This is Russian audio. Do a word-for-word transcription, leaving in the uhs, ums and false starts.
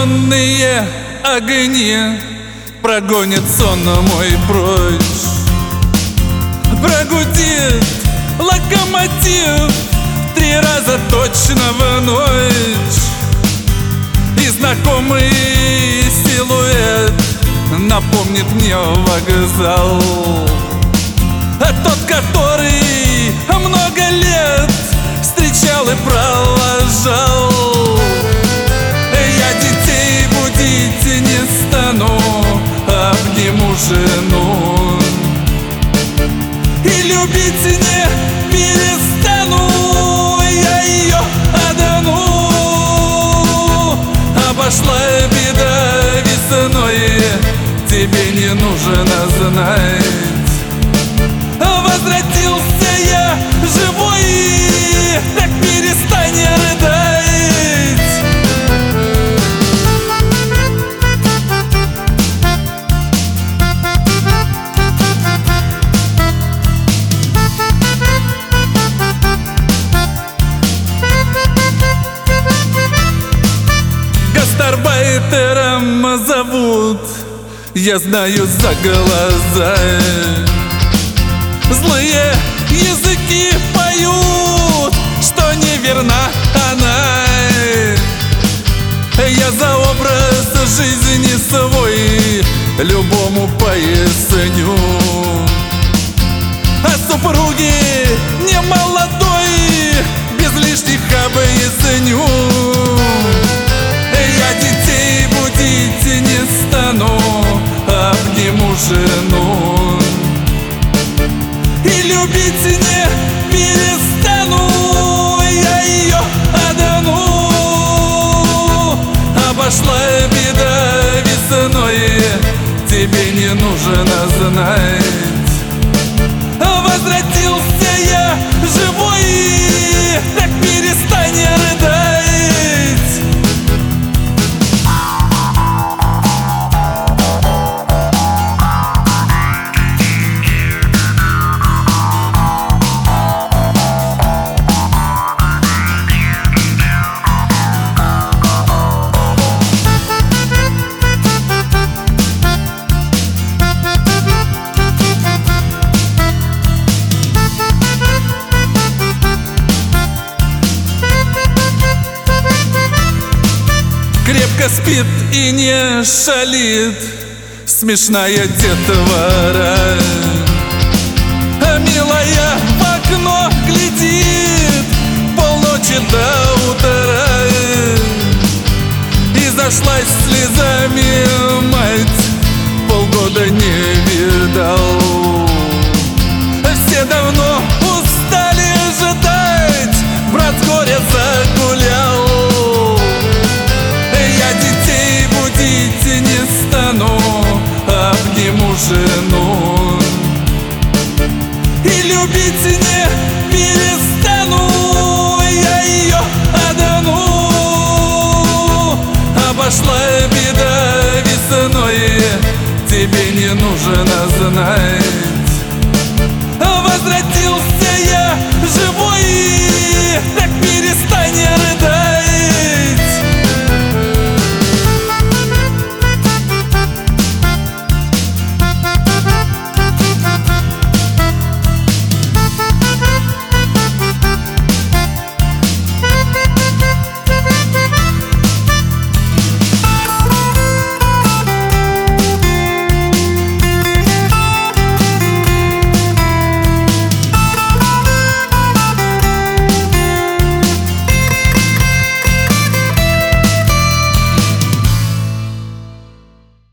зажженные огни прогонят сон мой прочь. Прогудит локомотив три раза точно в ночь, и знакомый силуэт напомнит мне вокзал, тот, который много лет встречал и провожал. Я детей будить не стану, обниму жену и любить не перестану я ее одну. Обошла беда весной, тебе не нужно знать. Возвратился я живой, так перестань рыдать. Гастарбайтером зовут, я знаю, за глаза. Злые языки поют, что неверна она. Я за образ жизни свой любому поясню. А супруги не молодой, без лишних объясню. Я детей будить не стану, обниму жену и любить не перестану я ее одну. Обошла беда весной, тебе не нужно знать. Возвратился я живой, так перестань рыдать. Крепко спит и не шалит смешная детвора, а милая в окно глядит полночи до утра. И зашлась слезами мать, полгода не видал. Все давно устали ждать, брат с горя загулял. Не стану, обниму жену и любить не перестану я ее одну. Обошла беда весной, тебе не нужно знать.